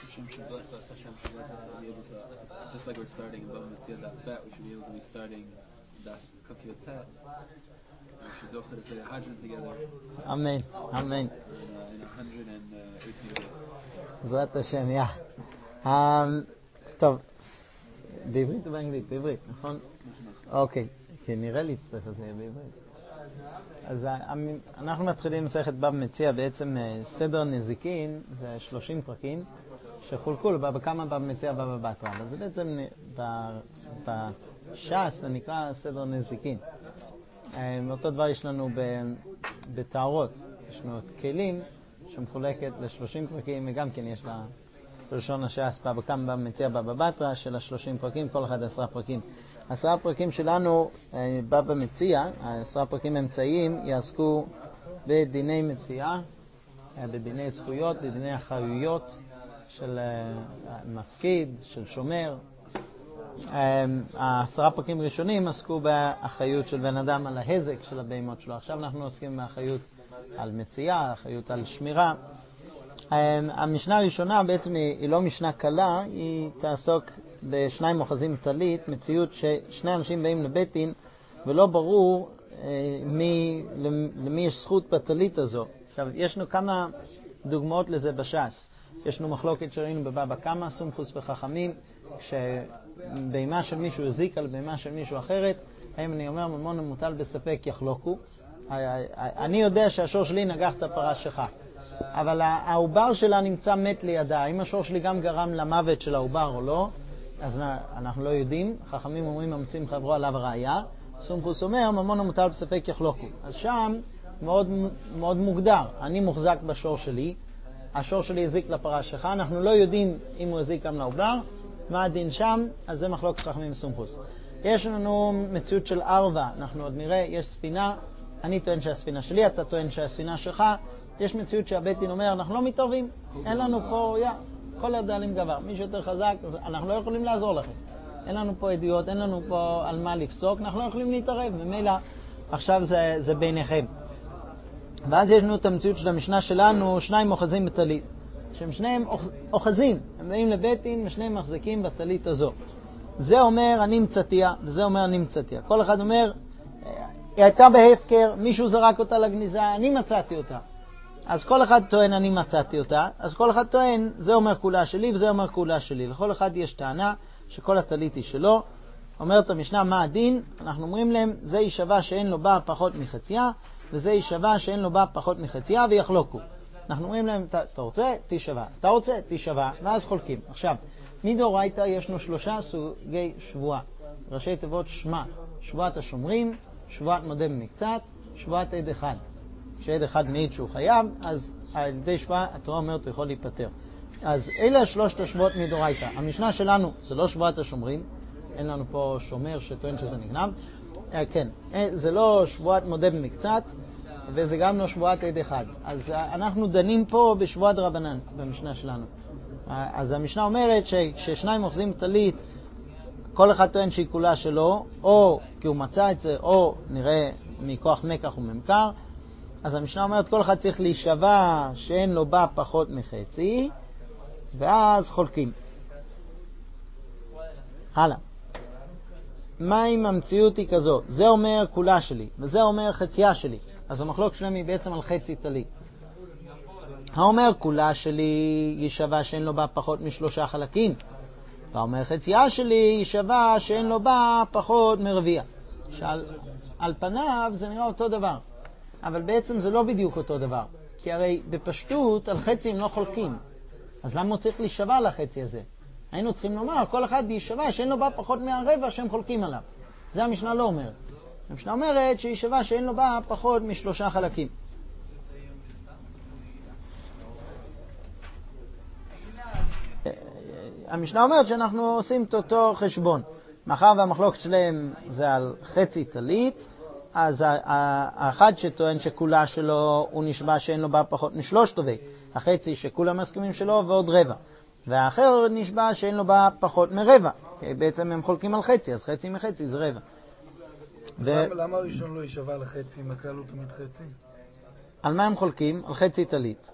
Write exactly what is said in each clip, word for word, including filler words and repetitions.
Hashem should bless us. Hashem should bless us to be able to, just like we're starting above Mitzvah that bet, we should be able to be starting that Kafiyot Tet. We should zocher to say a Hadran together. Amen. Amen. In, uh, in one hundred eighteen days. בעזרת השם, יא. Um, טוב, בעברית או באנגלית? בעברית, נכון? אוקיי, כי נראה לי צריך את זה בעברית. אז אנחנו מתחילים מסכת בבא מציעא, בעצם סדר נזיקין, זה שלושים פרקים שחולקו לבבא קמא, בבא מציעא, בבא בתרא. אז זה בעצם בש"ס זה נקרא סדר נזיקין. אותו דבר יש לנו בתארות, יש לנו את כלים שמחולקת ל-שלושים פרקים, וגם כן יש לה בלשון הש"ס בבא קמא, בבא מציעא, בבא בתרא של ה-שלושים פרקים, כל אחד עשרה פרקים. עשרה פרקים שלנו בבא מציעא, העשרה פרקים אמצעיים, יעסקו בדיני מציאה, בדיני זכויות, בדיני אחריויות של מפקיד, של שומר. העשרה פרקים ראשונים עסקו באחריות של בן אדם על ההזק של הבהמות שלו. עכשיו אנחנו עוסקים באחריות על מציאה, אחריות על שמירה. המשנה הראשונה בעצם היא לא משנה קלה, היא תעסוק בשניים אוחזים טלית, מציאות ששני אנשים באים לבית דין ולא ברור מי, למי יש זכות בטלית הזו. עכשיו, יש לנו כמה דוגמאות לזה בש"ס. יש לנו מחלוקת שראינו בבבא קמא, סומכוס וחכמים, כשבהמה של מישהו הזיק על בהמה של מישהו אחרת, האם אני אומר ממון ומוטל בספק יחלוקו. אני יודע שהשור שלי נגח את הפרה שלך, אבל העובר שלה נמצא מת לידה. האם השור שלי גם גרם למוות של העובר או לא? אז אנחנו לא יודעים. חכמים אומרים ממצאים חברו עליו ראיה. סומכוס אומר ממון ומוטל בספק יחלוקו. אז שם מאוד, מאוד מוגדר. אני מוחזק בשור שלי, השור שלי הזיק לפרה שלך, אנחנו לא יודעים אם הוא הזיק גם לעובר, מה הדין שם? אז זה מחלוקת חכמים וסומכוס. יש לנו מציאות של ערווה, אנחנו עוד נראה, יש ספינה, אני טוען שהספינה שלי, אתה טוען שהספינה שלך, יש מציאות שהבית דין אומר, אנחנו לא מתערבים, אין לנו פה, יא, כל הדלים גבר, מי שיותר חזק, אנחנו לא יכולים לעזור לכם. אין לנו פה עדויות, אין לנו פה על מה לפסוק, אנחנו לא יכולים להתערב, ומילא עכשיו זה, זה ביניכם. ואז יש לנו את המציאות של המשנה שלנו, שניים אוחזים בטלית, שהם שניהם אוחזים, הם באים לבית דין ושניהם מחזיקים בטלית הזו. זה אומר אני מצאתיה, וזה אומר אני מצאתיה. כל אחד אומר, היא הייתה בהפקר, מישהו זרק אותה לגניזה, אני מצאתי אותה. אז כל אחד טוען אני מצאתי אותה, אז כל אחד טוען זה אומר כולה שלי וזה אומר כולה שלי. לכל אחד יש טענה שכל הטלית היא שלו. אומרת המשנה מה הדין? אנחנו אומרים להם זה יישבע שאין לו בה פחות מחציה, וזה יישבע שאין לו בה פחות מחציה ויחלוקו. אנחנו אומרים להם אתה רוצה? תישבע. אתה רוצה? תישבע. ואז חולקים. עכשיו, מדאורייתא יש לנו שלושה סוגי שבועה. ראשי תיבות שמע. שבועת השומרים, שבועת מודה במקצת, שבועת עד אחד. כשעד אחד מעיד שהוא חייב, אז על ידי שבועה התורה אומרת הוא יכול להיפטר. אז אלה שלושת השבועות מדאורייתא. המשנה שלנו זה לא שבועת השומרים, אין לנו פה שומר שטוען שזה נגנב. כן, זה לא שבועת מודה במקצת, וזה גם לא שבועת עד אחד. אז אנחנו דנים פה בשבועת רבנן במשנה שלנו. אז המשנה אומרת שכששניים אוחזים טלית, כל אחד טוען שהיא כולה שלו, או כי הוא מצא את זה, או נראה מכוח מקח וממכר. אז המשנה אומרת כל אחד צריך להישבע שאין לו בה פחות מחצי, ואז חולקים. הלאה. מה אם המציאות היא כזו? זה אומר כולה שלי, וזה אומר חציה שלי. אז המחלוקת שלהם היא בעצם על חצי טלית. האומר כולה שלי יישבע שאין לו בה פחות משלושה חלקים. והאומר חציה שלי יישבע שאין לו בה פחות מרביע. שעל על פניו זה נראה אותו דבר. אבל בעצם זה לא בדיוק אותו דבר. כי הרי בפשטות על חצי הם לא חולקים. אז למה הוא צריך להישבע לחצי הזה? היינו צריכים לומר, כל אחד יישבע שאין לו בה פחות מהרבע שהם חולקים עליו. זה המשנה לא אומרת. המשנה אומרת שישבע שאין לו בה פחות משלושה חלקים. המשנה אומרת שאנחנו עושים את אותו חשבון. מאחר והמחלוקת שלהם זה על חצי טלית, אז האחד שטוען שכולה שלו הוא נשבע שאין לו בה פחות משלוש טובי. החצי שכולם מסכימים שלו ועוד רבע. והאחר נשבע שאין לו בה פחות מרבע. כי בעצם הם חולקים על חצי, אז חצי מחצי זה רבע. ו... למה הראשון לא יישבע לחצי אם הכלל הוא תמיד חצי? על מה הם חולקים? על חצי טלית.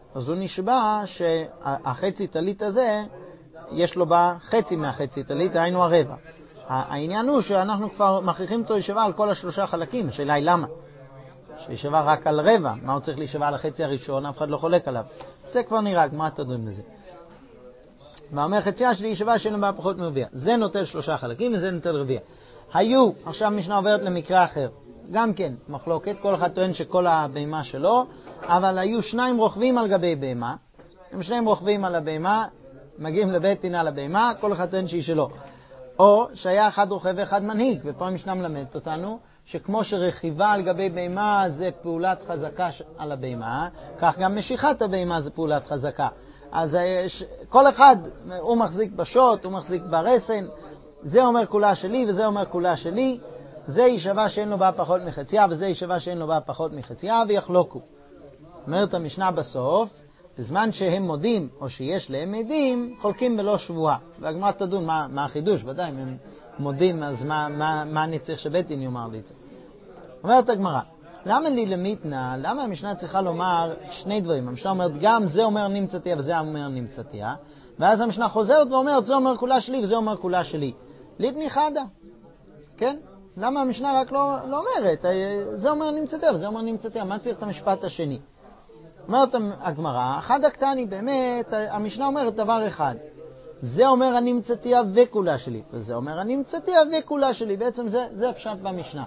אז הוא נשבע שהחצי טלית הזה, יש לו בה חצי מהחצי טלית, היינו הרבע. העניין הוא שאנחנו כבר מכריחים אותו להישבע על כל השלושה חלקים. השאלה היא למה? שישבע רק על רבע, מה הוא צריך להישבע על החצי הראשון? אף אחד לא חולק עליו. זה כבר נראה, מה אתה דברים לזה? ואומר חציה שלי ישבע שאין בה פחות מרביע. זה נוטל שלושה חלקים וזה נוטל רביע. היו, עכשיו משנה עוברת למקרה אחר. גם כן, מחלוקת, כל אחד טוען שכל הבהמה שלו, אבל היו שניים רוכבים על גבי בהמה. הם שניים רוכבים על הבהמה, מגיעים לבית דין על הבהמה, כל אחד טוען שהיא שלו. או שהיה אחד רוכב ואחד מנהיג, ופה המשנה מלמדת אותנו שכמו שרכיבה על גבי בהמה זה פעולת חזקה על הבהמה, כך גם משיכת הבהמה זה פעולת חזקה. אז כל אחד, הוא מחזיק בשוט, הוא מחזיק ברסן, זה אומר כולה שלי וזה אומר כולה שלי, זה ישבע שאין לו בה פחות מחציה וזה ישבע שאין לו בה פחות מחציה ויחלוקו. אומרת המשנה בסוף, בזמן שהם מודים או שיש להם עדים, חולקים בלא שבועה. והגמרא תדון מה, מה החידוש, ודאי, אם הם מודים, אז מה, מה, מה אני צריך שבית דין יאמר לי את זה. אומרת הגמרא, למה לי למיתנה, למה המשנה צריכה לומר שני דברים? המשנה אומרת, גם זה אומר נמצאתיה וזה אומר נמצאתיה, ואז המשנה חוזרת ואומרת, זה אומר כולה שלי וזה אומר כולה שלי. ליתני חדה, כן? למה המשנה רק לא, לא אומרת, זה אומר נמצאתיה וזה אומר נמצאתיה, מה צריך את המשפט השני? אומרת הגמרא, אחד הקטני, באמת, המשנה אומרת דבר אחד. זה אומר הנמצאתיה וכולה שלי, וזה אומר הנמצאתיה וכולה שלי. בעצם זה, זה הפשט במשנה.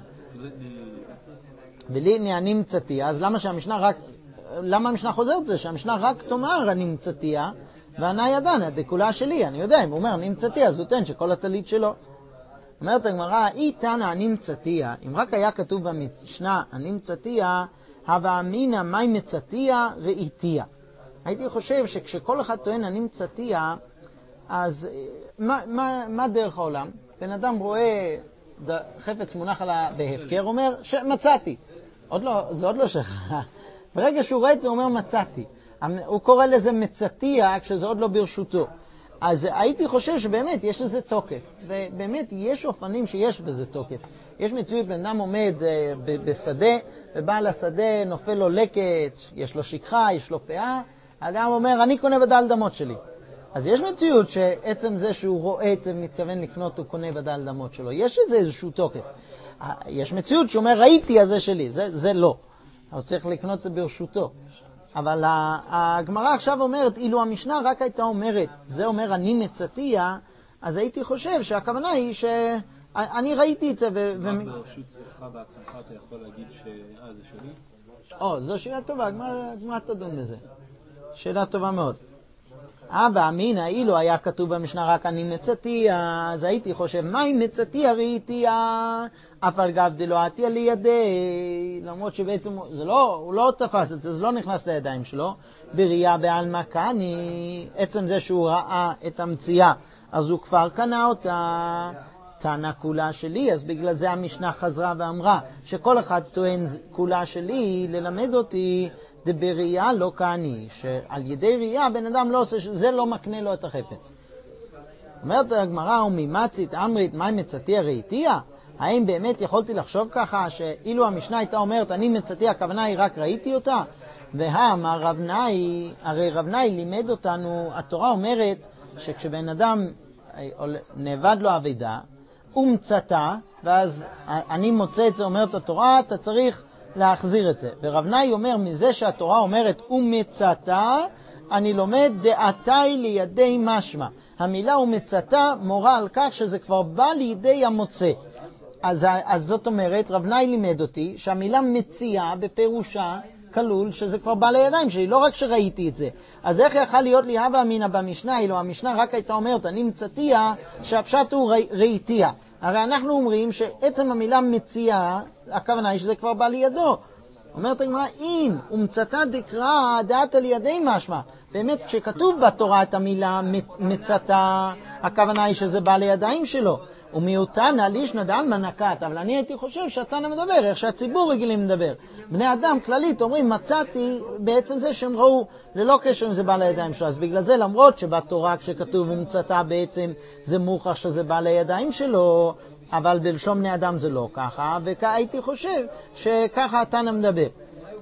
וליתני הנמצאתיה, אז למה שהמשנה רק, למה המשנה חוזרת זה? שהמשנה רק תאמר הנמצאתיה, ואנה ידענה, דכולה שלי. אני יודע, אם הוא אומר נמצאתיה, אז הוא תן שכל הטלית שלו. אומרת הגמרא, אי תנא הנמצאתיה, אם רק היה כתוב במשנה הנמצאתיה, הווה אמינא מאי מצאתיה ראיתיה. הייתי חושב שכשכל אחד טוען הנמצאתיה, אז מה, מה, מה דרך העולם? בן אדם רואה חפץ מונח עליו בהפקר, אומר שמצאתי. עוד לא, זה עוד לא שלך. ברגע שהוא רואה את זה, הוא אומר מצאתי. הוא קורא לזה מצאתיה כשזה עוד לא ברשותו. אז הייתי חושב שבאמת יש לזה תוקף. ובאמת יש אופנים שיש בזה תוקף. יש מציאות, בן אדם עומד בשדה, ובעל השדה נופל לו לקט, יש לו שכחה, יש לו פאה, האדם אומר, אני קונה בדל דמות שלי. אז יש מציאות שעצם זה שהוא רואה את זה ומתכוון לקנות, הוא קונה בדל דמות שלו. יש איזה איזשהו תוקף. יש מציאות שאומר, ראיתי, אז זה שלי. זה, זה לא. הוא צריך לקנות את זה ברשותו. אבל הגמרא עכשיו אומרת, אילו המשנה רק הייתה אומרת, זה אומר אני מצאתיה, אז הייתי חושב שהכוונה היא שאני ראיתי את זה. רק ברשות שלך בעצמך אתה יכול להגיד שאה זה שלי? או, זו שאלה טובה, הגמרא תדון בזה. שאלה טובה מאוד. אבא אמינא, אילו היה כתוב במשנה רק אני מצאתיה, אז הייתי חושב, מה אם מצאתיה ראיתיה, אף על גב דלא עטיה לידי, למרות שבעצם זה לא, הוא לא תפס את זה, זה לא נכנס לידיים שלו, בראייה בעלמא קני, עצם זה שהוא ראה את המציאה, אז הוא כבר קנה אותה, טענה כולה שלי, אז בגלל זה המשנה חזרה ואמרה, שכל אחד טוען כולה שלי, ללמד אותי, זה בראייה לא קני, שעל ידי ראייה בן אדם לא עושה, זה לא מקנה לו את החפץ. אומרת הגמרא, וממצית אמרית, מה מצאתיה ראיתיה? האם באמת יכולתי לחשוב ככה, שאילו המשנה הייתה אומרת, אני מצאתיה, הכוונה היא רק ראיתי אותה? והאמר רב נאי, הרי רב נאי לימד אותנו, התורה אומרת, שכשבן אדם נאבד לו אבדה, הוא מצאתה, ואז אני מוצא את זה, אומרת התורה, אתה צריך להחזיר את זה. ורב נאי אומר, מזה שהתורה אומרת ומצאתה, אני לומד דעתי לידי משמע. המילה ומצאתה מורה על כך שזה כבר בא לידי המוצא. אז, אז זאת אומרת, רב נאי לימד אותי שהמילה מציאה בפירושה כלול שזה כבר בא לידיים שלי, לא רק שראיתי את זה. אז איך יכל להיות לי הווה אמינא במשנה, אילו המשנה רק הייתה אומרת אני מצאתיה, שהפשט הוא ראיתיה. הרי אנחנו אומרים שעצם המילה מציאה, הכוונה היא שזה כבר בא לידו. אומרת הגמרא, אין, ומצאתה דקרא דעת על ידי משמע. באמת, כשכתוב בתורה את המילה מצאתה, הכוונה היא שזה בא לידיים שלו. ומיעוטנה לישנא דעלמא נקט, אבל אני הייתי חושב שהתנא מדבר, איך שהציבור רגילים לדבר. בני אדם כללית אומרים, מצאתי בעצם זה שהם ראו ללא קשר אם זה בא לידיים שלו. אז בגלל זה, למרות שבתורה כשכתוב ומצאתה בעצם זה מוכח שזה בא לידיים שלו, אבל בלשון בני אדם זה לא ככה, והייתי חושב שככה התנא מדבר.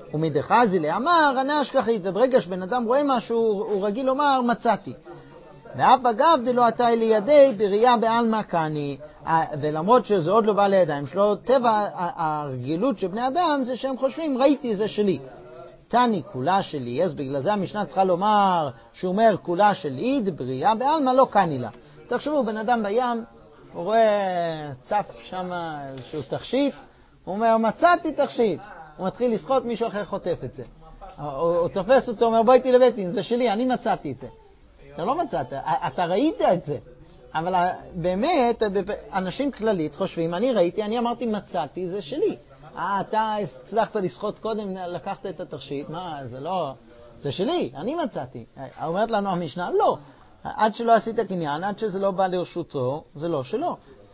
ומדחזי לאמר, ענה אשכחית, וברגע שבן אדם רואה משהו, הוא רגיל לומר, מצאתי. ואף אגב דלא עתה לידי בראייה בעלמא קני, ולמרות שזה עוד לא בא לידיים שלו, טבע הרגילות של בני אדם זה שהם חושבים, ראיתי זה שלי. תני כולה שלי, אז בגלל זה המשנה צריכה לומר, שהוא אומר כולה שלי, בראייה בעלמא לא קני לה. תחשבו, בן אדם בים, הוא רואה צף שם איזשהו תכשיט, הוא אומר, מצאתי תכשיט. הוא מתחיל לשחות, מישהו אחר חוטף את זה. הוא, הוא תופס אותו, אומר, בואי איתי לבית דין, זה שלי, אני מצאתי את זה. אתה לא מצאת, אתה ראית את זה. אבל באמת, אנשים כללית חושבים, אני ראיתי, אני אמרתי מצאתי, זה שלי. אה, אתה הצלחת לשחות קודם, לקחת את התכשיט, מה, זה לא, זה שלי, אני מצאתי. אומרת לנו המשנה, לא. עד שלא עשית קניין, עד שזה לא בא לרשותו, זה לא שלו.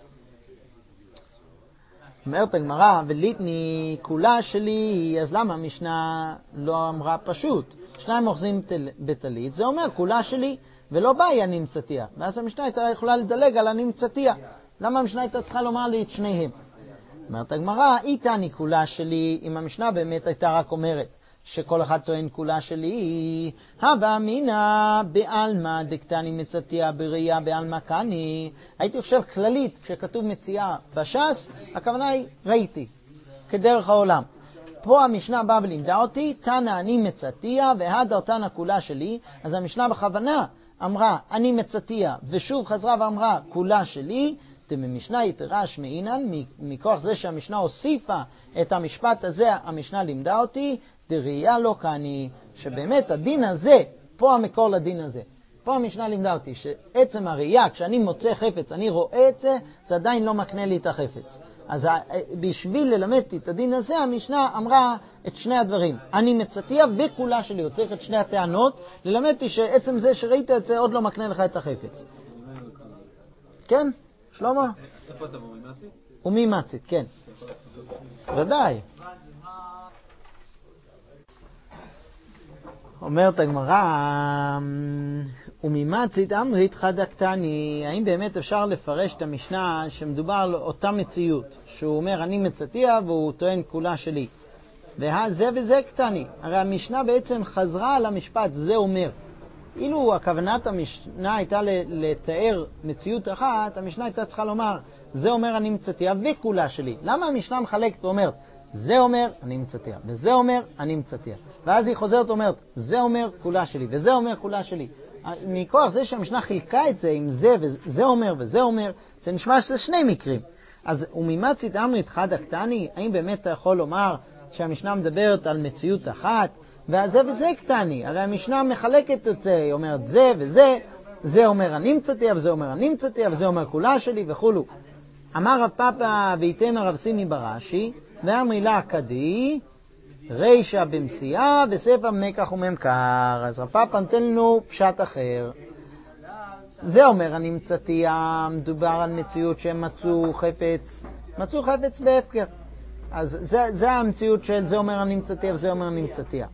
אומרת הגמרא, וליתני כולה שלי, אז למה המשנה לא אמרה פשוט? שניים אוחזים בטלית, זה אומר כולה שלי, ולא באי אני מצאתיה. ואז המשנה הייתה יכולה לדלג על אני מצאתיה. למה המשנה הייתה צריכה לומר לי את שניהם? אומרת הגמרא, איתני כולה שלי, אם המשנה באמת הייתה רק אומרת שכל אחד טוען כולה שלי, הווה אמינא בעלמא דקתני מצאתיה בראייה בעלמא קני. הייתי חושב כללית, כשכתוב מציאה בש"ס, הכוונה היא ראיתי, כדרך העולם. פה המשנה באה ולימדה אותי, תנא אני מצאתיה והדר תנא כולה שלי. אז המשנה בכוונה אמרה אני מצאתיה, ושוב חזרה ואמרה כולה שלי. דמשנה יתרה שמעינן, מכוח זה שהמשנה הוסיפה את המשפט הזה, המשנה לימדה אותי, דראייה לא קני, שבאמת הדין הזה, פה המקור לדין הזה. פה המשנה לימדה אותי שעצם הראייה, כשאני מוצא חפץ, אני רואה את זה, זה עדיין לא מקנה לי את החפץ. אז בשביל ללמד את הדין הזה, המשנה אמרה את שני הדברים. אני מצאתיה וכולה שלי, הוא צריך את שני הטענות, ללמד אותי שעצם זה שראית את זה עוד לא מקנה לך את החפץ. כן? שלמה? איפה אתה מומימצית? ומימצית, כן. ודאי. אומרת הגמרא, ומימצית אמרית חדקתני, האם באמת אפשר לפרש את המשנה שמדובר על אותה מציאות, שהוא אומר אני מצאתיה והוא טוען כולה שלי. וזה וזה קטני, הרי המשנה בעצם חזרה על המשפט, זה אומר. אילו הכוונת המשנה הייתה לתאר מציאות אחת, המשנה הייתה צריכה לומר, זה אומר אני מצאתיה וכולה שלי. למה המשנה מחלקת ואומרת, זה אומר אני מצאתיה, וזה אומר אני מצאתיה. ואז היא חוזרת ואומרת, זה אומר כולה שלי, וזה אומר כולה שלי. מכוח זה שהמשנה חילקה את זה עם זה, וזה אומר וזה אומר, זה נשמע שזה שני מקרים. אז ומימצית אמרית חדקתני, האם באמת אתה יכול לומר שהמשנה מדברת על מציאות אחת, וזה וזה קטני, הרי המשנה מחלקת את זה, היא אומרת זה וזה, זה אומר אני מצאתיה, וזה אומר אני מצאתיה, וזה אומר כולה שלי וכולו. אמר רב פאפא ויתן הרב סימי ברש"י, ואמרי לה קדי, רישא במציאה וספא מקח וממכר. אז רב פאפא נותן לנו פשט אחר. זה אומר אני מצאתיה, מדובר על מציאות שהם מצאו חפץ, מצאו חפץ בהפקר. אז זה, זה המציאות של זה אומר אני מצאתיה וזה אומר אני מצאתיה.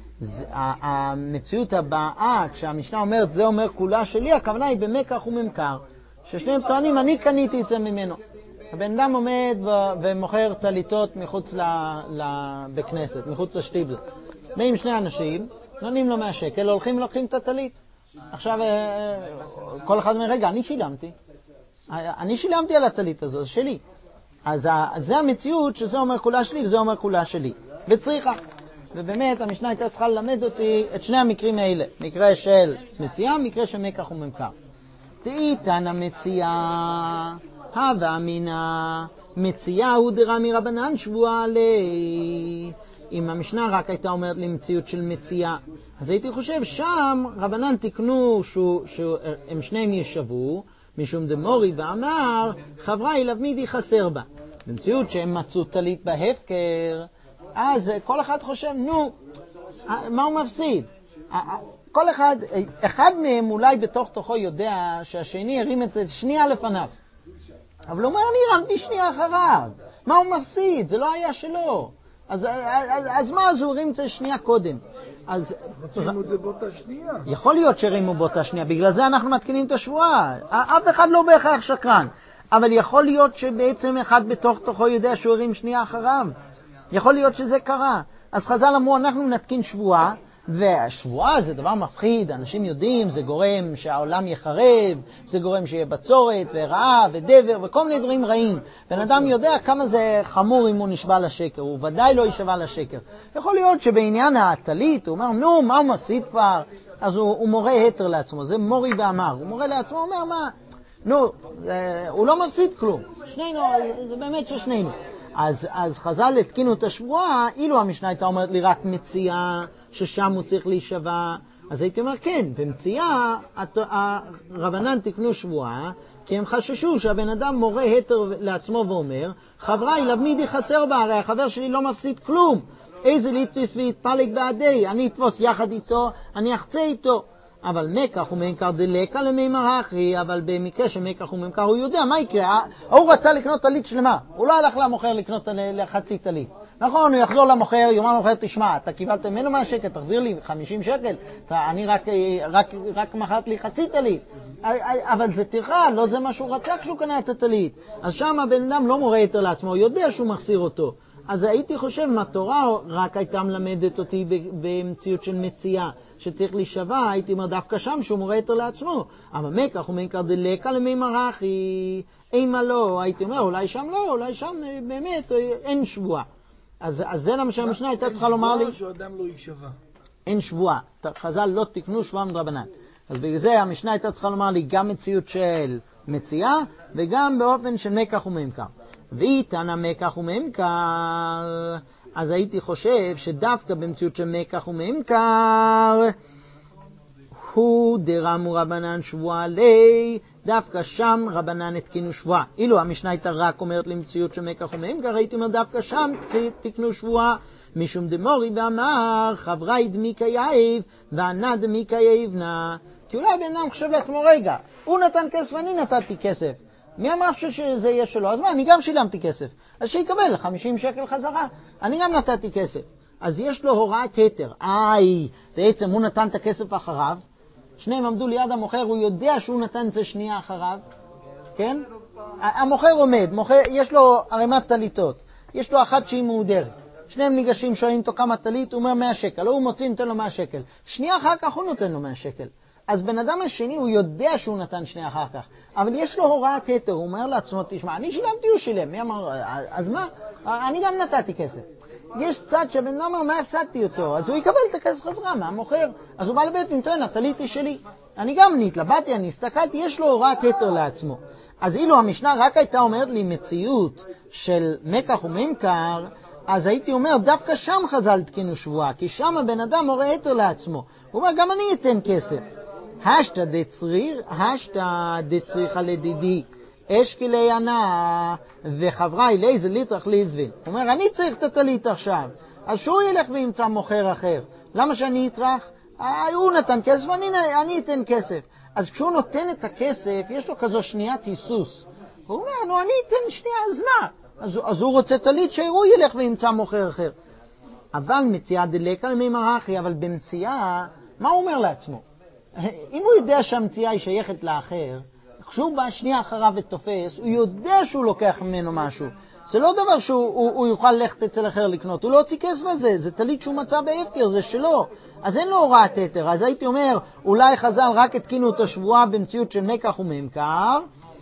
המציאות הבאה, כשהמשנה אומרת זה אומר כולה שלי, הכוונה היא במקח וממכר, ששניהם טוענים אני קניתי את זה ממנו. הבן אדם עומד ומוכר טליתות מחוץ לבית כנסת, מחוץ לשטיבל. באים שני אנשים, נותנים לו מאה שקל, הולכים ולוקחים את הטלית. עכשיו כל אחד אומר, רגע, אני שילמתי. אני שילמתי על הטלית הזו, זה שלי. אז זה המציאות שזה אומר כולה שלי וזה אומר כולה שלי. וצריכה. ובאמת המשנה הייתה צריכה ללמד אותי את שני המקרים האלה. מקרה של מציאה, מקרה של מקח וממכר. תאיתן המציאה, הווה אמינא, מציאה הוא דרמי רבנן שבועה עלי. אם המשנה רק הייתה אומרת לי מציאות של מציאה, אז הייתי חושב שם רבנן תקנו שהם שניהם ישבו, משום דמורי ואמר, חברה אליו מידי חסר בה. במציאות שהם מצאו טלית בהפקר, אז כל אחד חושב, נו, מה הוא מפסיד? כל אחד, אחד מהם אולי בתוך תוכו יודע שהשני הרים את זה שנייה לפניו. אבל הוא אומר, אני הרמתי שנייה אחריו. מה הוא מפסיד? זה לא היה שלו. אז, אז, אז מה, אז הוא הרים את זה שנייה קודם. אז הרימו את זה באותה שנייה. יכול להיות שהרימו באותה שנייה, בגלל זה אנחנו מתקינים את השבועה. אף אחד לא בהכרח שקרן. אבל יכול להיות שבעצם אחד בתוך תוכו יודע שהוא הרים שנייה אחריו. יכול להיות שזה קרה. אז חז"ל אמרו, אנחנו נתקין שבועה, והשבועה זה דבר מפחיד, אנשים יודעים, זה גורם שהעולם יחרב, זה גורם שיהיה בצורת ורעב ודבר וכל מיני דברים רעים. בן אדם יודע כמה זה חמור אם הוא נשבע לשקר, הוא ודאי לא ישבע לשקר. יכול להיות שבעניין הטלית הוא אומר, נו, מה הוא מפסיד כבר? אז הוא, הוא מורה היתר לעצמו, זה מורי ואמר. הוא מורה לעצמו, הוא אומר, מה? נו, זה, הוא לא מפסיד כלום. שנינו, זה באמת ששנינו. אז, אז חז"ל התקינו את השבועה, אילו המשנה הייתה אומרת לי רק מציאה, ששם הוא צריך להישבע, אז הייתי אומר כן, במציאה הרבנן תקנו שבועה, כי הם חששו שהבן אדם מורה היתר לעצמו ואומר, חבריי, למי חסר בה, הרי החבר שלי לא מפסיד כלום, איזה ליטפיס והתפלג בעדי, אני אתפוס יחד איתו, אני אחצה איתו. אבל מקח וממכר דלקה למימר אחי, אבל במקרה שמקח וממכר הוא יודע מה יקרה, הוא רצה לקנות טלית שלמה, הוא לא הלך למוכר לקנות לחצי טלית. נכון, הוא יחזור למוכר, יאמר למוכר, תשמע, אתה קיבלת ממנו מה שקל, תחזיר לי חמישים שקל, אתה, אני רק, רק, רק מחרת לי חצי טלית. אבל זה טרחה, לא זה מה שהוא רצה כשהוא קנה את הטלית. אז שם הבן אדם לא מורה יותר לעצמו, הוא יודע שהוא מחסיר אותו. אז הייתי חושב, מה תורה רק הייתה מלמדת אותי במציאות של מציאה, שצריך להישבע, הייתי אומר דווקא שם שהוא מורה יותר לעצמו. אבל מקח וממכר דלקה למימר אחי, אימה לא, הייתי אומר, אולי שם לא, אולי שם באמת אין שבועה. אז, אז זה למה שהמשנה הייתה צריכה לומר לי, אין שבועה שאדם לא יישבע. אין שבועה, חז"ל לא תקנו שבועה מדרבנן. אז בגלל זה המשנה הייתה צריכה לומר לי גם מציאות של מציאה, וגם באופן של מקח וממכר. ואיתן המקח וממכר, אז הייתי חושב שדווקא במציאות של מקח וממכר, הוא דרמו רבנן שבועה לי, דווקא שם רבנן התקינו שבועה. אילו המשנה הייתה רק אומרת למציאות של מקח וממכר, הייתי אומר דווקא שם תקנו שבועה, משום דמורי ואמר, חברי דמיקה יאיב, וענה דמיקה יאיבנה. כי אולי בן אדם חושב לעצמו, רגע, הוא נתן כסף ואני נתתי כסף. מי אמר שזה יהיה שלו? אז מה, אני גם שילמתי כסף. אז שיקבל חמישים שקל חזרה. אני גם נתתי כסף. אז יש לו הוראת היתר. איי, בעצם הוא נתן את הכסף אחריו. שניהם עמדו ליד המוכר, הוא יודע שהוא נתן את זה שנייה אחריו. כן? המוכר עומד, מוכר, יש לו ערימת טליתות. יש לו אחת שהיא מהודרת. שניהם ניגשים, שואלים אותו כמה טלית, הוא אומר מאה שקל. הוא מוציא, נותן לו מאה שקל. שנייה אחר כך הוא נותן לו מאה שקל. אז בן אדם השני הוא יודע שהוא נתן שנייה אחר כך, אבל יש לו הוראת היתר, הוא אומר לעצמו, תשמע, אני שילמתי, הוא שילם, מי אמר, אז מה? אני גם נתתי כסף. יש צד שבן אדם אומר, מה הפסדתי אותו? אז הוא יקבל את הכסף חזרה מהמוכר. אז הוא בא לבית דין, טוען, הטלית היא שלי. אני גם נתלבטתי, אני הסתכלתי, יש לו הוראת היתר לעצמו. אז אילו המשנה רק הייתה אומרת לי מציאות של מקח וממכר, אז הייתי אומר, דווקא שם חז"ל תקינו שבועה, כי שם הבן אדם הורה היתר לעצמו. הוא אומר, גם אני אתן כסף. השתא דצריר, השתא דצריכה לדידי, אשקילי ענה, וחברי לאיזה ליטרח ליזבין. הוא אומר, אני צריך את הטלית עכשיו, אז שהוא ילך וימצא מוכר אחר. למה שאני אטרח? הוא נתן כסף, אני, אני אתן כסף. אז כשהוא נותן את הכסף, יש לו כזו שניית היסוס. הוא אומר, נו, אני אתן שנייה, אז מה? אז, אז הוא רוצה טלית שהוא ילך וימצא מוכר אחר. אבל מציאה דלקה למימר אחי, אבל במציאה, מה הוא אומר לעצמו? אם הוא יודע שהמציאה היא שייכת לאחר, כשהוא בא שנייה אחריו ותופס, הוא יודע שהוא לוקח ממנו משהו. זה לא דבר שהוא הוא, הוא יוכל ללכת אצל אחר לקנות, הוא לא הוציא כסף על זה, זה טלית שהוא מצא בהפקר, זה שלו. אז אין לו הוראת היתר. אז הייתי אומר, אולי חז"ל רק התקינו את השבועה במציאות של מקח וממכר,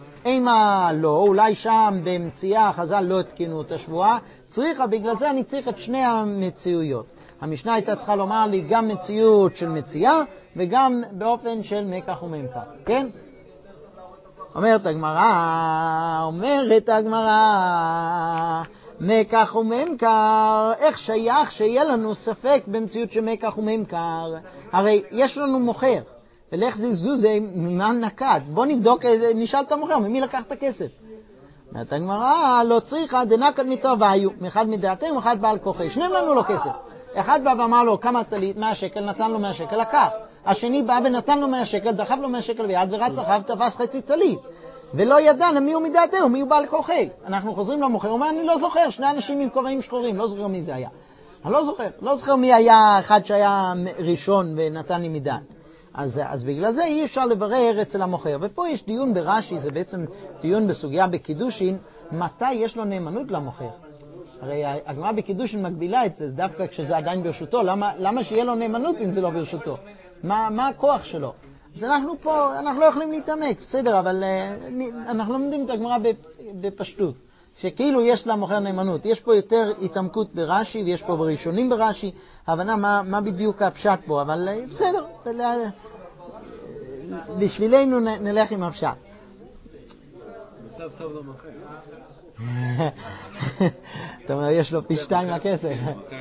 אימה לא, אולי שם במציאה חז"ל לא התקינו את השבועה, צריכה, בגלל זה אני צריך את שני המציאויות. המשנה הייתה צריכה לומר לי גם מציאות של מציאה, וגם באופן של מקח וממכר, כן? אומרת הגמרא, אומרת הגמרא, מקח וממכר, איך שייך שיהיה לנו ספק במציאות של מקח וממכר? הרי יש לנו מוכר, ולך זיזו זה ממה נקד. בוא נבדוק, נשאל את המוכר, ממי לקח את הכסף? אומרת הגמרא, לא צריכה, דנקד מתרוויו, מאחד מדעתנו ומאחד בעל כוחי, שניהם לנו לו כסף. אחד בא ואמר לו כמה טלית, מאה שקל, נתן לו מאה שקל, לקח. השני בא ונתן לו מאה שקל, דחף לו מאה שקל ביד ורץ אחריו, תפס חצי טלית. ולא ידע מי הוא מדעתנו, מי הוא בעל כוחי. אנחנו חוזרים למוכר, הוא אומר, אני לא זוכר, שני אנשים עם כובעים שחורים, לא זוכר מי זה היה. אני לא זוכר, לא זוכר מי היה אחד שהיה ראשון ונתן לי מדעת. אז, אז בגלל זה אי אפשר לברר אצל המוכר. ופה יש דיון ברש"י, זה בעצם דיון בסוגיה בקידושין, מתי יש לו נאמנות למוכר. הרי הגמרא בקידושין מגבילה את זה, דווקא כשזה עדיין ברשותו. למה, למה שיהיה לו נאמנות אם זה לא ברשותו? מה, מה הכוח שלו? אז אנחנו פה, אנחנו לא יכולים להתעמק, בסדר, אבל uh, אנחנו לומדים את הגמרא בפשטות, שכאילו יש למוכר נאמנות. יש פה יותר התעמקות ברש"י, ויש פה בראשונים ברש"י, הבנה מה, מה בדיוק הפשט פה, אבל uh, בסדר, בשבילנו נ, נלך עם הפשט. מצב טוב לא מוכר. אתה אומר, יש לו פי שתיים הכסף.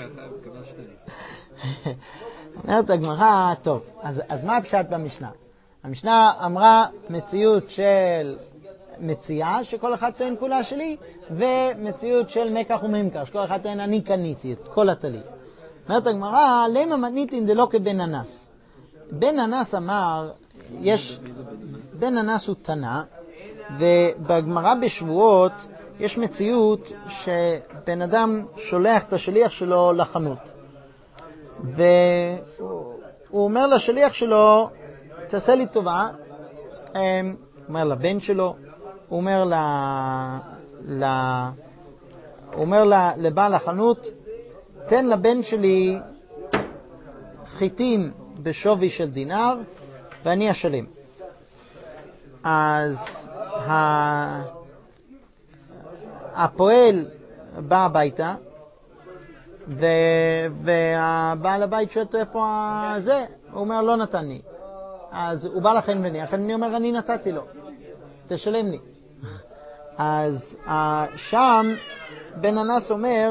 אומרת הגמרא, טוב, אז, אז מה הפשט במשנה? המשנה אמרה מציאות של מציאה, שכל אחד טוען כולה שלי, ומציאות של מקח וממכר, שכל אחד טוען אני קניתי את כל התלי. אומרת הגמרא, למה מתניתין דלא כבן אנס? בן אנס אמר, יש, בן אנס הוא תנא, ובגמרא בשבועות יש מציאות שבן אדם שולח את השליח שלו לחנות. והוא אומר לשליח שלו, תעשה לי טובה, הוא אומר לבן שלו, הוא אומר, ל... ל... הוא אומר לבעל החנות, תן לבן שלי חיטים בשווי של דינר ואני אשלם. אז ה... הפועל בא הביתה, ו... והבעל הבית שואל אותו איפה זה, הוא אומר לא נתן לי. אז הוא בא לכן בני, לכן אני אומר אני נתתי לו, תשלם לי. אז שם בן אנס אומר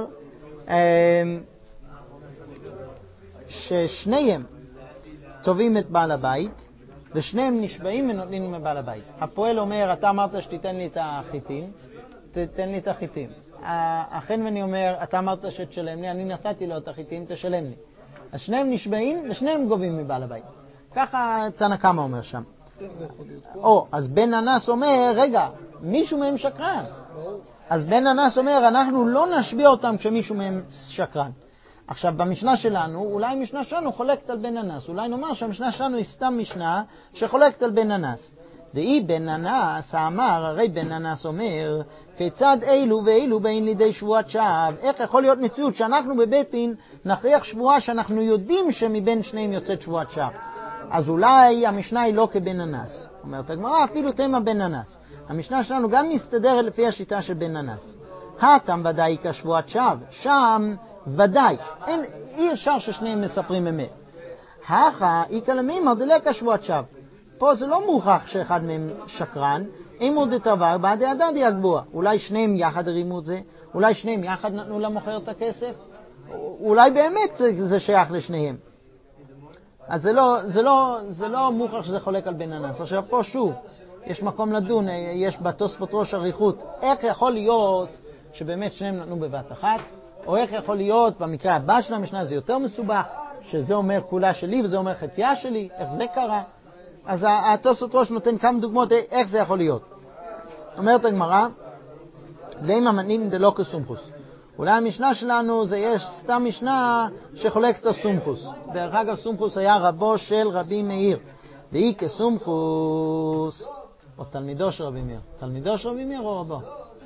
ששניהם טובים את בעל הבית, ושניהם נשבעים ונותנים מבעל הבית. הפועל אומר, אתה אמרת שתיתן לי את החיטים, תתן לי את החיטים. אכן ואני אומר, אתה אמרת שתשלם לי, אני נתתי לו את החיטים, תשלם לי. אז שניהם נשבעים ושניהם גובים מבעל הבית. ככה תנא קמא אומר שם. או, אז בן אנס אומר, רגע, מישהו מהם שקרן. אז בן אנס אומר, אנחנו לא נשביע אותם כשמישהו מהם שקרן. עכשיו, במשנה שלנו, אולי המשנה שלנו חולקת על בן אנס. אולי נאמר שהמשנה שלנו היא סתם משנה שחולקת על בן אנס. דאי בן אנס, האמר, הרי בן אנס אומר, כיצד אילו ואילו באין לידי שבועת שווא? איך יכול להיות מציאות שאנחנו בבית דין נכריח שבועה שאנחנו יודעים שמבין שניהם יוצאת שבועת שווא? אז אולי המשנה היא לא כבן אנס. אומרת הגמרא, אפילו תמה בן אנס. המשנה שלנו גם מסתדרת לפי השיטה של בן אנס. הטם ודאי כשבועת שווא, שם ודאי, אין, אי אפשר ששניהם מספרים אמת. הכה איקא למימר דלקא שבועת שווא. פה זה לא מוכח שאחד מהם שקרן, אם הוא דתבר בעד הדדי הגבוה. אולי שניהם יחד הרימו את זה, אולי שניהם יחד נתנו למוכר את הכסף, אולי באמת זה, זה שייך לשניהם. אז זה לא, זה לא, זה לא מוכח שזה חולק על בן אנס. עכשיו פה שוב, יש מקום לדון, יש בתוספות ראש אריכות, איך יכול להיות שבאמת שניהם נתנו בבת אחת, או איך יכול להיות במקרה הבא של המשנה זה יותר מסובך, שזה אומר כולה שלי וזה אומר חציה שלי, איך זה קרה? אז התוספות ראש נותן כמה דוגמאות איך זה יכול להיות. אומרת הגמרא, דאמא מתניתין דלא כסומכוס. אולי המשנה שלנו זה יש סתם משנה שחולקת הסומכוס. דרך אגב סומכוס היה רבו של רבי מאיר. דאי כסומכוס, או תלמידו של רבי מאיר. תלמידו של רבי מאיר או רבו?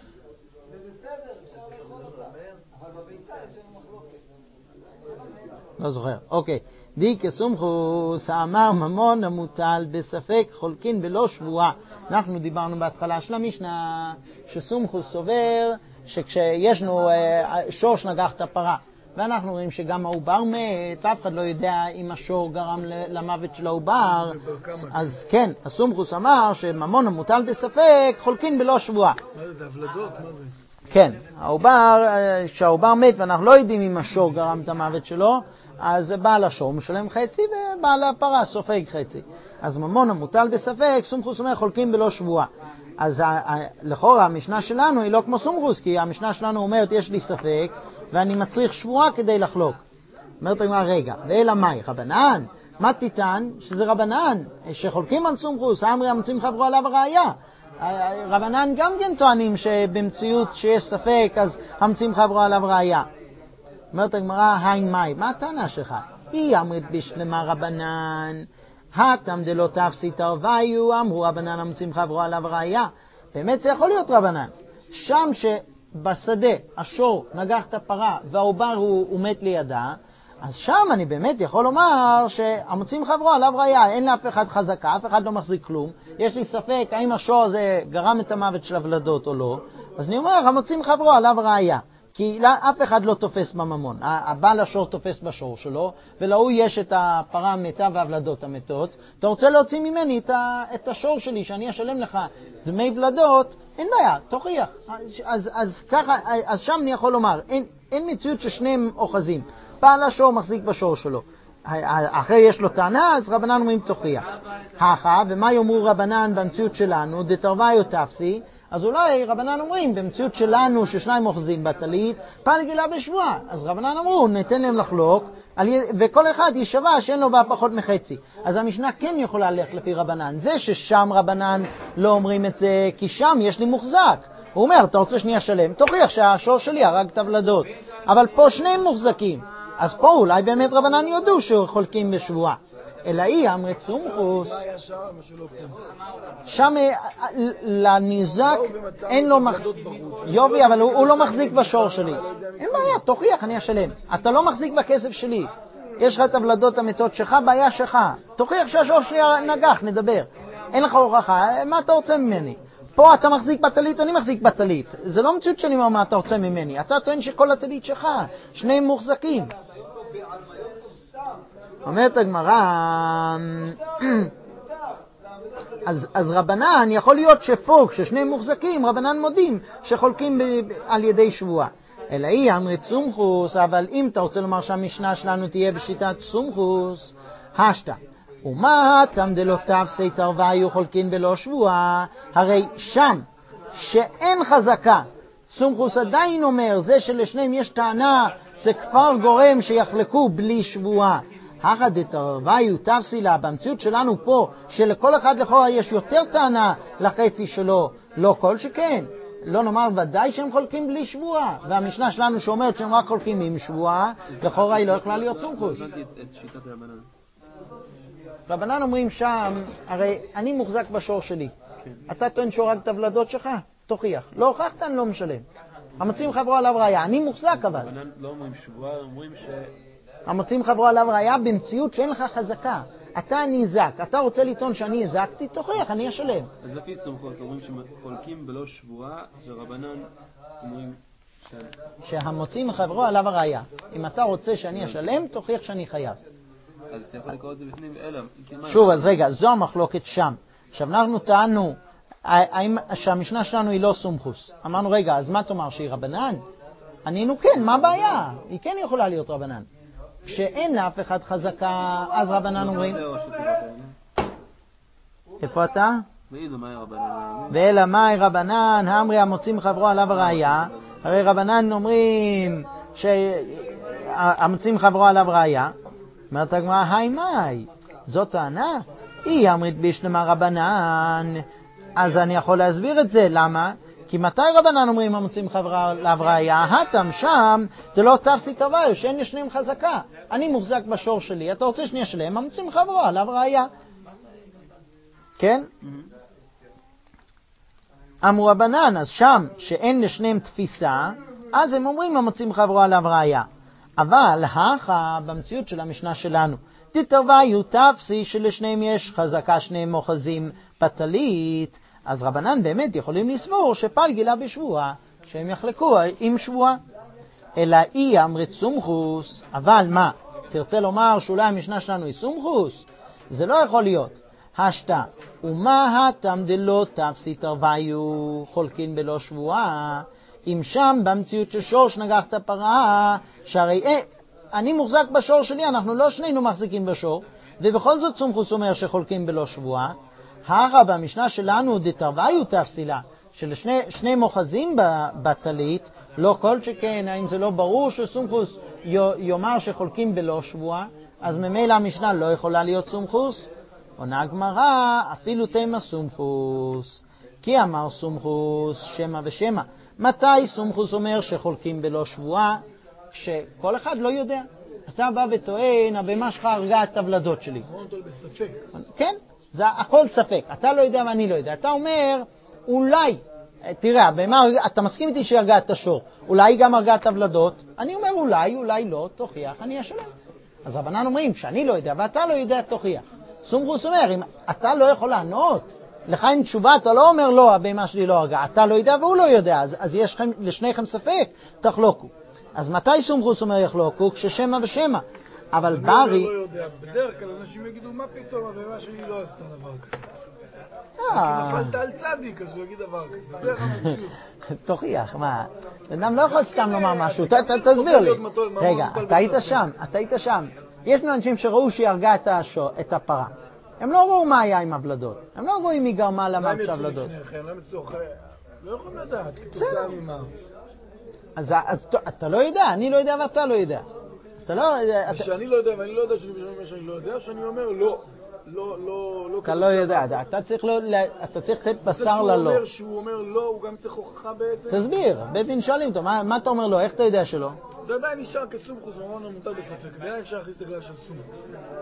לא זוכר. אוקיי. די כסומכוס, האמר ממון המוטל בספק חולקין בלא שבועה. אנחנו דיברנו בהתחלה של המשנה שסומכוס סובר שכשישנו שור שנגח את הפרה, ואנחנו רואים שגם העובר מת, אף אחד לא יודע אם השור גרם למוות של העובר, אז כן, הסומכוס אמר שממון המוטל בספק חולקין בלא שבועה. מה זה, זה הבלדות? מה זה? כן, העובר, כשהעובר מת ואנחנו לא יודעים אם השור גרם את המוות שלו, אז בעל השור משלם חצי ובעל הפרה סופג חצי. אז ממון המוטל בספק, סומכוס אומר חולקים בלא שבועה. אז לכאורה המשנה שלנו היא לא כמו סומכוס, כי המשנה שלנו אומרת יש לי ספק ואני מצריך שבועה כדי לחלוק. אומרת הגמרא, רגע, ואלא מאי רבנן? מה תיתן? שזה רבנן שחולקים על סומכוס, אמרי המצאים חברו עליו הראיה. רבנן גם כן טוענים שבמציאות שיש ספק אז המצאים חברו עליו ראיה. אומרת הגמרא, היין מאי, מה הטענה שלך? היא אמרת בשלמה רבנן, הטם דלא תפסית הוויו, אמרו רבנן המצאים חברו עליו ראיה. באמת זה יכול להיות רבנן. שם בשדה השור נגח את הפרה והעובר הוא, הוא מת לידה, אז שם אני באמת יכול לומר שהמוצאים חברו עליו ראיה, אין לאף אחד חזקה, אף אחד לא מחזיק כלום, יש לי ספק האם השור הזה גרם את המוות של הוולדות או לא, אז אני אומר, המוצאים חברו עליו ראיה, כי לא, אף אחד לא תופס בממון, הבעל השור תופס בשור שלו, ולהוא יש את הפרה המתה והוולדות המתות, אתה רוצה להוציא ממני את, ה, את השור שלי, שאני אשלם לך דמי ולדות, אין בעיה, תוכיח. אז, אז, ככה, אז שם אני יכול לומר, אין, אין מציאות ששניהם אוחזים. בעל השור מחזיק בשור שלו. אחרי יש לו טענה, אז רבנן אומרים תוכיח. הכה, ומה יאמרו רבנן במציאות שלנו? דתרוויו תפסי, אז אולי רבנן אומרים, במציאות שלנו ששניים אוחזים בטלית, פעל גילה בשבועה. אז רבנן אמרו, ניתן להם לחלוק, וכל אחד יישבע שאין לו בה פחות מחצי. אז המשנה כן יכולה ללכת לפי רבנן. זה ששם רבנן לא אומרים את זה, כי שם יש לי מוחזק. הוא אומר, אתה רוצה שנייה שלם, תוכיח שהשור שלי הרג את הוולדות. אבל פה שניהם מוחזקים. אז פה אולי באמת רבנן יודו שחולקים בשבועה. אלא היא אמרת סומכוס. שם לניזק אין לו מחזיק. יובי, אבל הוא לא מחזיק בשור שלי. אין בעיה, תוכיח, אני אשלם. אתה לא מחזיק בכסף שלי. יש לך את הוולדות המתות שלך, בעיה שלך. תוכיח שהשור שלי נגח, נדבר. אין לך הוכחה, מה אתה רוצה ממני? פה אתה מחזיק בטלית, אני מחזיק בטלית. זה לא מציאות שאני אומר מה אתה רוצה ממני. אתה טוען שכל הטלית שלך, שניהם מוחזקים. אומרת הגמרא, אז, אז רבנן, יכול להיות שפה, כששניהם מוחזקים, רבנן מודים שחולקים ב, על ידי שבועה. אלא היא אמרת סומכוס, אבל אם אתה רוצה לומר שהמשנה שלנו תהיה בשיטת סומכוס, השתה. ומה הטעם דלא תפסי תרוויו חולקין בלא שבועה? הרי שם, שאין חזקה, סומכוס עדיין אומר, זה שלשניהם יש טענה, זה כבר גורם שיחלקו בלי שבועה. הכה דתרוויו תפסי לה, במציאות שלנו פה, שלכל אחד לכאורה יש יותר טענה לחצי שלו, לא כל שכן. לא נאמר ודאי שהם חולקים בלי שבועה, והמשנה שלנו שאומרת שהם רק חולקים עם שבועה, לכאורה היא לא יכולה להיות סומכוס. רבנן אומרים שם, הרי אני מוחזק בשור שלי. אתה טוען שהורג את הוולדות שלך? תוכיח. לא הוכחת, אני לא משלם. המוצאים חברו עליו ראיה. אני מוחזק אבל. רבנן לא אומרים שבועה, אומרים ש... המוצאים חברו עליו ראיה במציאות שאין לך חזקה. אתה ניזק. אתה רוצה לטעון שאני הזקתי? תוכיח, אני אשלם. אז לפי סומכוס אומרים שחולקים בלא שבועה, ורבנן אומרים ש... שהמוצאים חברו עליו הראיה. אם אתה רוצה שאני אשלם, תוכיח שאני חייב. אז אתה יכול לקרוא את זה בפנים, אלא... שוב, אז רגע, זו המחלוקת שם. עכשיו אנחנו טענו, האם שהמשנה שלנו היא לא סומכוס. אמרנו, רגע, אז מה תאמר שהיא רבנן? ענינו כן, מה הבעיה? היא כן יכולה להיות רבנן. כשאין לאף אחד חזקה, אז רבנן אומרים... איפה אתה? ואלא מאי רבנן, האמרי המוצאים חברו עליו הראיה. הרי רבנן אומרים שהמוצאים חברו עליו ראיה. אומרת הגמרא, היי מאי, זאת טענה? היא אמרית בישלמה רבנן. אז אני יכול להסביר את זה, למה? כי מתי רבנן אומרים המוצאים חברה עליו ראיה? הטם שם, זה לא תפסי תרוויו, שאין לשניהם חזקה. אני מוחזק בשור שלי, אתה רוצה שני שלם, המוצאים חברה עליו ראיה. כן? אמרו רבנן, אז שם שאין לשניהם תפיסה, אז הם אומרים המוצאים חברה עליו ראיה. אבל הכה במציאות של המשנה שלנו, תתרוויו תפסי שלשניהם יש חזקה, שניהם מוחזים בטלית, אז רבנן באמת יכולים לסבור שפעל גילה בשבועה, שהם יחלקו עם שבועה. אלא היא אמרת סומכוס, אבל מה? תרצה לומר שאולי המשנה שלנו היא סומכוס? זה לא יכול להיות. השתה, ומה הטעם דלא תפסי תרוויו חולקין בלא שבועה? אם שם במציאות ששור שנגח את הפרה, שהרי אה, אני מוחזק בשור שלי, אנחנו לא שנינו מחזיקים בשור, ובכל זאת סומכוס אומר שחולקים בלא שבועה. הכה במשנה שלנו דתרוויו תפסילה, שלשני שני מוחזים בטלית, לא כל שכן, האם זה לא ברור שסומכוס יאמר שחולקים בלא שבועה, אז ממילא המשנה לא יכולה להיות סומכוס. עונה הגמרא, אפילו תימה סומכוס, כי אמר סומכוס שמה ושמה. מתי סומכוס אומר שחולקים בלא שבועה? שכל אחד לא יודע. אתה בא וטוען, הבמה שלך הרגה את הוולדות שלי. כן, זה הכל ספק. אתה לא יודע ואני לא יודע. אתה אומר, אולי תראה, הבהמה, אתה מסכים איתי שהיא הרגה את השור, אולי היא גם הרגה את הוולדות? אני אומר אולי, אולי לא, תוכיח, אני אשלם. אז רבנן אומרים, שאני לא יודע ואתה לא יודע, תוכיח. סומכוס אומר, אם אתה לא יכול לענות, לך עם תשובה, אתה לא אומר לא, הבהמה שלי לא הרגה, אתה לא יודע והוא לא יודע, אז, אז יש לכם, לשניכם ספק, תחלוקו. אז מתי סומכוס אומר יחלוקו? כששמה ושמה. אבל ברי... לא יודע, בדרך כלל אנשים יגידו, מה פתאום, הבהמה שלי לא עשתה דבר כזה. כי נפלת על צדיק, אז הוא יגיד דבר כזה. זה המציאות. תוכיח, מה? אדם לא יכול סתם לומר משהו, תסביר לי. רגע, אתה היית שם, אתה היית שם. יש אנשים שראו שהיא הרגה את הפרה. הם לא ראו מה היה עם הוולדות. הם לא רואים מי גרמה למוות של הוולדות. לא יכולים לדעת, כתוצאה ממה. אז אתה לא יודע, אני לא יודע ואתה לא יודע. אתה לא... שאני לא יודע ואני לא יודע שאני לא יודע, שאני אומר לא. לא, לא, לא. אתה לא יודע, אתה צריך לתת בשר ללא. שהוא אומר לא, הוא גם צריך הוכחה בעצם. תסביר, בית דין שואלים אותו, מה אתה אומר לו, איך אתה יודע שלא? זה עדיין נשאר כסומכוס, ממון מותר בספק, עדיין אפשר להכניס את הגלל של סומכוס.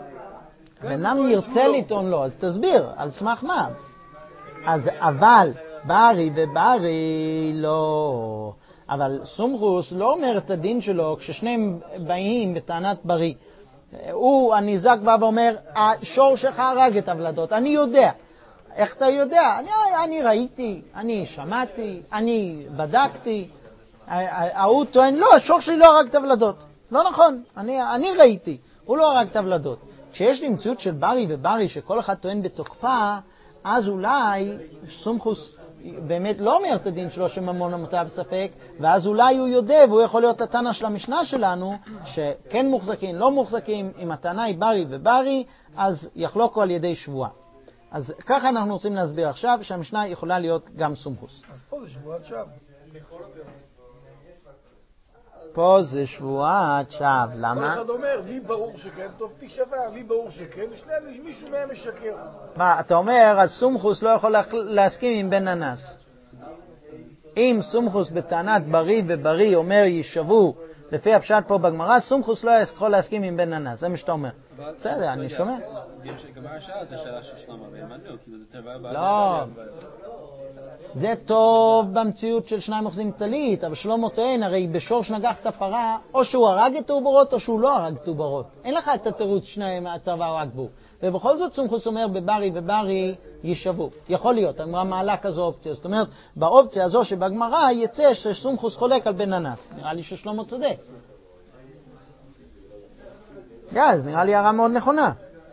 בנם ירצה לטעון לו, אז תסביר, על סמך מה? אז אבל, ברי וברי לא... אבל סומכוס לא אומר את הדין שלו כששניהם באים בטענת ברי. הוא, הניזק בא ואומר, השור שלך הרג את הוולדות, אני יודע. איך אתה יודע? אני, אני ראיתי, אני שמעתי, אני בדקתי. הוא טוען, לא, השור שלי לא הרג את הוולדות. לא נכון, אני, אני ראיתי, הוא לא הרג את הוולדות. כשיש לי מציאות של ברי וברי שכל אחד טוען בתוקפה, אז אולי סומכוס באמת לא אומר את הדין שלו שממון המותר בספק, ואז אולי הוא יודע, והוא יכול להיות התנא של המשנה שלנו, שכן מוחזקים, לא מוחזקים, אם התנא היא ברי וברי, אז יחלוקו על ידי שבועה. אז ככה אנחנו רוצים להסביר עכשיו, שהמשנה יכולה להיות גם סומכוס. אז פה זה שבועת שווא. פה זה שבועת שווא, למה? כל אחד אומר, מי ברור שכן, טוב תשבע, מי ברור שכן, ושני מישהו מהם משקר. מה, אתה אומר, אז סומכוס לא יכול להסכים עם בן ננס. אם סומכוס בטענת ברי וברי אומר יישבו, לפי הפשט פה בגמרא, סומכוס לא יכול להסכים עם בן ננס, זה מה שאתה אומר. בסדר, אני שומע. גמרא שאלה, זה שאלה של שלמה, והאמנו, כאילו זה טבע הבא. לא. זה טוב במציאות של שניים אוחזים טלית, אבל שלמה טוען, הרי בשור שנגח את הפרה, או שהוא הרג את העוברות או שהוא לא הרג את העוברות. אין לך את התירוץ שניים הטבע הרג בו. ובכל זאת סומכוס אומר בברי וברי יישבו. יכול להיות, הגמרא מעלה כזו אופציה. זאת אומרת, באופציה הזו שבגמרא יצא שסומכוס חולק על בן ננס. נראה לי ששלמה צודק. אז נראה לי הערה מאוד נכונה.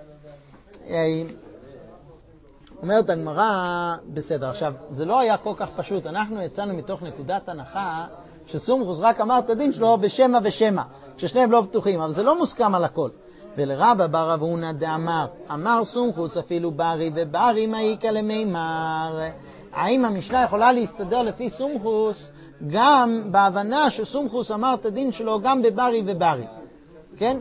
אומרת הגמרא, בסדר, עכשיו, זה לא היה כל כך פשוט. אנחנו יצאנו מתוך נקודת הנחה שסומכוס רק אמר את הדין שלו בשמה ושמה, ששניהם לא בטוחים, אבל זה לא מוסכם על הכל. ולרבא בר רב הונא דאמר, אמר סומכוס אפילו ברי וברי מעיקה למימר. האם המשנה יכולה להסתדר לפי סומכוס גם בהבנה שסומכוס אמר את הדין שלו גם בברי וברי? כן?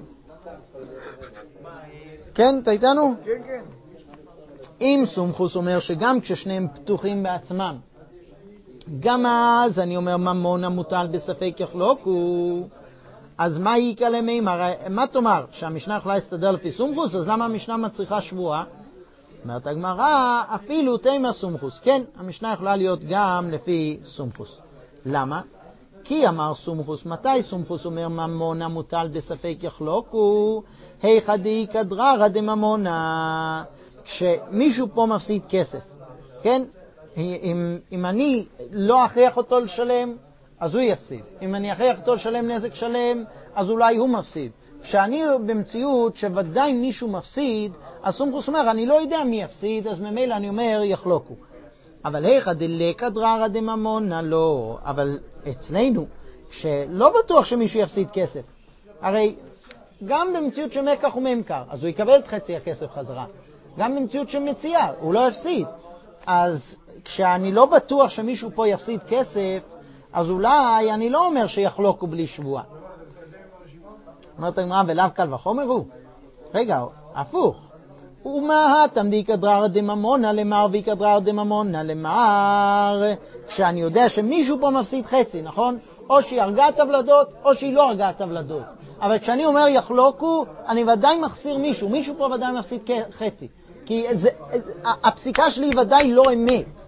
כן, אתה איתנו? כן, כן. אם סומכוס אומר שגם כששניהם פתוחים בעצמם, גם אז אני אומר ממון המוטל בספק יחלוקו, אז מה יקרה למימר? מה תאמר? שהמשנה יכולה להסתדר לפי סומכוס, אז למה המשנה מצריכה שבועה? אומרת הגמרא, אפילו תימא סומכוס. כן, המשנה יכולה להיות גם לפי סומכוס. למה? כי אמר סומכוס, מתי סומכוס אומר ממון המוטל בספק יחלוקו? היכא דאיכא דררא דממונא. כשמישהו פה מפסיד כסף, כן? אם, אם אני לא אכריח אותו לשלם, אז הוא יפסיד. אם אני אכריח אותו לשלם נזק שלם, אז אולי הוא מפסיד. כשאני במציאות שוודאי מישהו מפסיד, אז סומכוס אומר, אני לא יודע מי יפסיד, אז ממילא אני אומר, יחלוקו. אבל היכא דליקא דררא דממונא לא. אבל אצלנו, שלא בטוח שמישהו יפסיד כסף, הרי גם במציאות שמקח וממכר, אז הוא יקבל את חצי הכסף חזרה. גם במציאות שמציאה, הוא לא יפסיד. אז כשאני לא בטוח שמישהו פה יפסיד כסף, אז אולי אני לא אומר שיחלוקו בלי שבועה. אומרת הגמרא, ולאו קל וחומר הוא? רגע, הפוך. ומה תמדיקא דררא דממונא למר ויקא דררא דממונא למר, כשאני יודע שמישהו פה מפסיד חצי, נכון? או שהיא הרגה את הוולדות, או שהיא לא הרגה את הוולדות. אבל כשאני אומר יחלוקו, אני ודאי מחסיר מישהו, מישהו פה ודאי מפסיד חצי. כי זה, הפסיקה שלי ודאי לא אמת.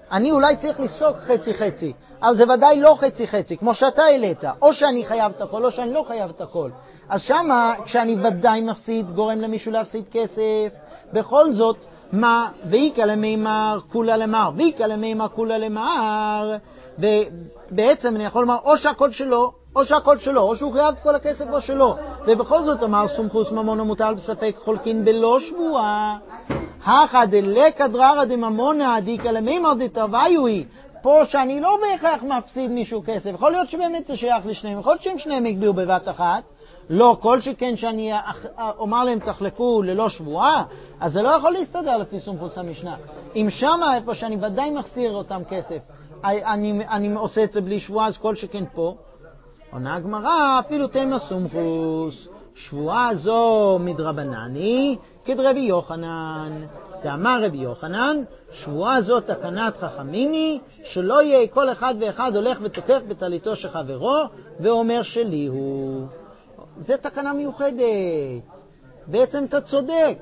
אני אולי צריך לסוק חצי חצי, אבל זה ודאי לא חצי חצי, כמו שאתה העלית, או שאני חייב את הכל, או שאני לא חייב את הכל. אז שמה, כשאני ודאי מפסיד, גורם למישהו להפסיד כסף, בכל זאת, מה, ואיקה למימר כולה למר, ואיקה למימר כולה למר, ובעצם אני יכול לומר, או שהכל שלו, או שהכל שלו, או שהוא חייב את כל הכסף או שלו. ובכל זאת אמר סומכוס ממון המוטל בספק חולקין בלא שבועה. הכא דלקא דררא דממונא דאיקא למימר דתרוויוהי. פה שאני לא בהכרח מפסיד מישהו כסף. יכול להיות שבאמת זה שייך לשניהם. יכול להיות שהם שניהם יגביעו בבת אחת. לא, כל שכן שאני אומר להם תחלקו ללא שבועה, אז זה לא יכול להסתדר לפי סומכוס המשנה. אם שמה איפה שאני ודאי מחסיר אותם כסף, אני, אני עושה את זה בלי שבועה, אז כל שכן פה. עונה הגמרא, אפילו תימא סומכוס, שבועה זו מדרבנני כדרבי יוחנן. דאמר רבי יוחנן, שבועה זו תקנת חכמיני, שלא יהיה כל אחד ואחד הולך ותוקף בטליתו של חברו ואומר שלי הוא. זה תקנה מיוחדת. בעצם אתה צודק.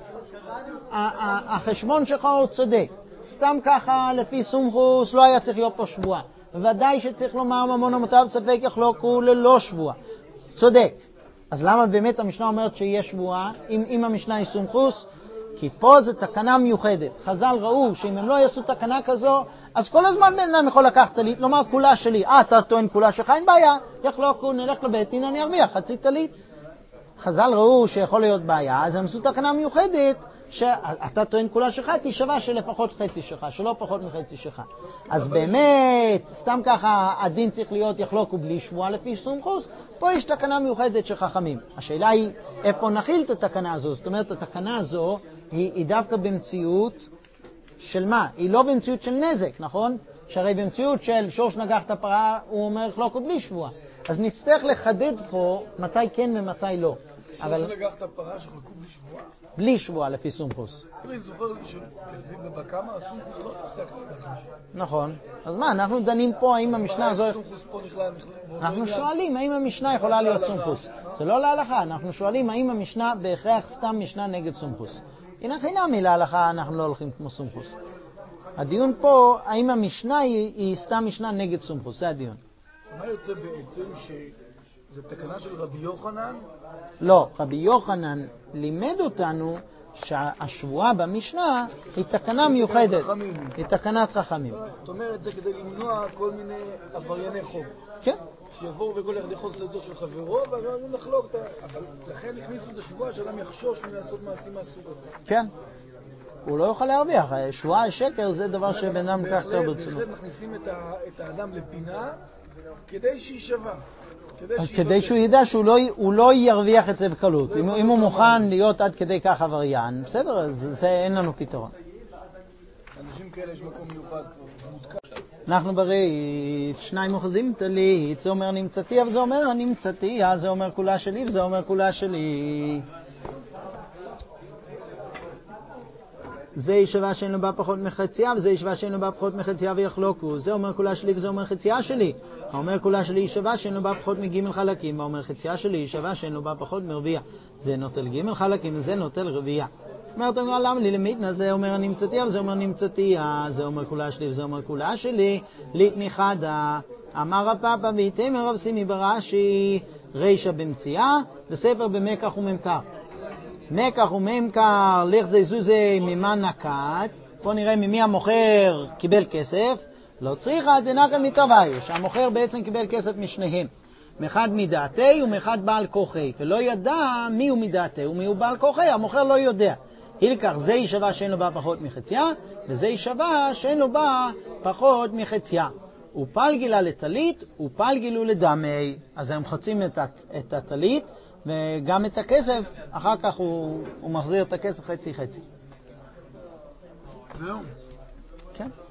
החשבון שלך הוא צודק. סתם ככה לפי סומכוס לא היה צריך להיות פה שבועה. ודאי שצריך לומר ממון המוטל בספק יחלוקו ללא שבועה. צודק. אז למה באמת המשנה אומרת שיש שבועה אם, אם המשנה היא סומכוס? כי פה זה תקנה מיוחדת. חז"ל ראו שאם הם לא יעשו תקנה כזו, אז כל הזמן בן אדם יכול לקחת טלית, לומר כולה שלי. אה, אתה טוען כולה שלך, אין בעיה. יחלוקו, נלך לבית דין, אני ארוויח חצי טלית. חז"ל ראו שיכול להיות בעיה, אז הם עשו תקנה מיוחדת, שאתה טוען כולה שלך, תשווה שלפחות חצי שלך, שלא פחות מחצי שלך. אז באמת, סתם ככה, הדין צריך להיות יחלוקו בלי שבועה לפי סומכוס, פה יש תקנה מיוחדת של חכמים. השאלה היא, איפה נכיל את התקנה הזו? זאת אומרת, התקנה הזו היא, היא דווקא במציאות של מה? היא לא במציאות של נזק, נכון? שהרי במציאות של שורש נגח את הפרה, הוא אומר יחלוקו בלי שבועה. אז נצטרך לחדד פה מתי כן ומתי לא. שורש נגח את הפרה שחלקו בלי שבועה? בלי שבועה לפי סומכוס. אני זוכר שבכמה הסומכוס לא תפסק. נכון. אז מה, אנחנו דנים פה האם המשנה הזו... אנחנו שואלים האם המשנה יכולה להיות סומכוס. זה לא להלכה, אנחנו שואלים האם המשנה בהכרח סתם משנה נגד סומכוס. הנה חינמי להלכה אנחנו לא הולכים כמו סומכוס. הדיון פה, האם המשנה היא, היא סתם משנה נגד סומכוס, זה הדיון. מה יוצא בעצם שזה תקנה של רבי יוחנן? לא, רבי יוחנן לימד אותנו שהשבועה במשנה היא תקנה מיוחדת. היא תקנת חכמים. זאת אומרת, זה כדי למנוע כל מיני עברייני חוב. כן. שיבואו וכל אחד יחוז לדור של חברו, ואנחנו נחלוק את ה... אבל לכן הכניסו את השבועה שאדם יחשוש מלעשות מעשים מהסוג הזה. כן. הוא לא יוכל להרוויח. שבועה שקר זה דבר שבן אדם לקח יותר ברצינות. בהחלט מכניסים את האדם לפינה כדי שישווה. כדי שהוא ידע שהוא לא, הוא לא ירוויח את זה בקלות. אם, אם הוא מוכן להיות עד כדי כך עבריין, בסדר, זה, זה אין לנו פתרון. אנשים כאלה יש מקום מיוחד מותקע. אנחנו ברית, שניים אוחזים טלית, זה אומר נמצאתי, אבל זה אומר נמצאתי, זה אומר כולה שלי, וזה אומר כולה שלי. זה ישווה שאין לו בה פחות מחצייה, וזה ישווה שאין לו בה פחות מחצייה ויחלוקו. זה אומר כולה שלי, וזה אומר חצייה שלי. האומר כולה שלי ישווה שאין לו בה פחות מג' חלקים, והאומר חצייה שלי ישווה שאין לו בה פחות מרביע. זה נוטל ג' חלקים, וזה נוטל רביע. אומרת, למה לי למיתנה? זה אומר נמצאתי, וזה אומר נמצאתי, זה אומר כולה שלי, וזה אומר כולה שלי. ליתמיחדה, אמר הפאפה ויתמר רב סימי ברש"י, רישא במציאה, וספר במקח וממכר. מקח וממכר, לך זה זוזה ממה נקט. פה נראה ממי המוכר קיבל כסף. לא צריכה דנקל מתרוויו, שהמוכר בעצם קיבל כסף משניהם. מאחד מדעתי ומאחד בעל כוחי, ולא ידע מי הוא מדעתי ומי הוא בעל כוחי, המוכר לא יודע. הילקח זה ישווה שאין לו בה פחות מחצייה, וזה ישווה שאין לו בה פחות מחצייה. ופלגילה לטלית ופלגילו לדמי. אז הם חוצים את הטלית וגם את הכסף, אחר כך הוא, הוא מחזיר את הכסף חצי חצי. זהו. כן.